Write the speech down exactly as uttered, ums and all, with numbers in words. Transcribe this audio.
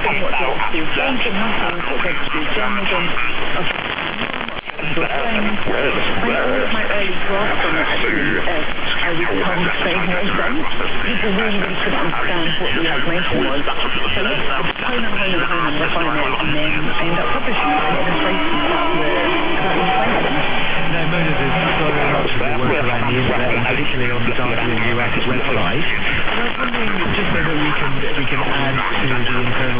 nothing what to do drinking, nothing what to do journalism, of your friends. My, all of my early grasp on it actually, uh, I was told to stay here and don't. People really, really couldn't understand what the information was. So let's hone and hone and hone and refine it, and then I end up publishing it in illustrations about the, about the inflation. No, Mona, there's so much of the work around the internet, and particularly on the Guardian U S website. And I was wondering just whether we can, we can add to the internal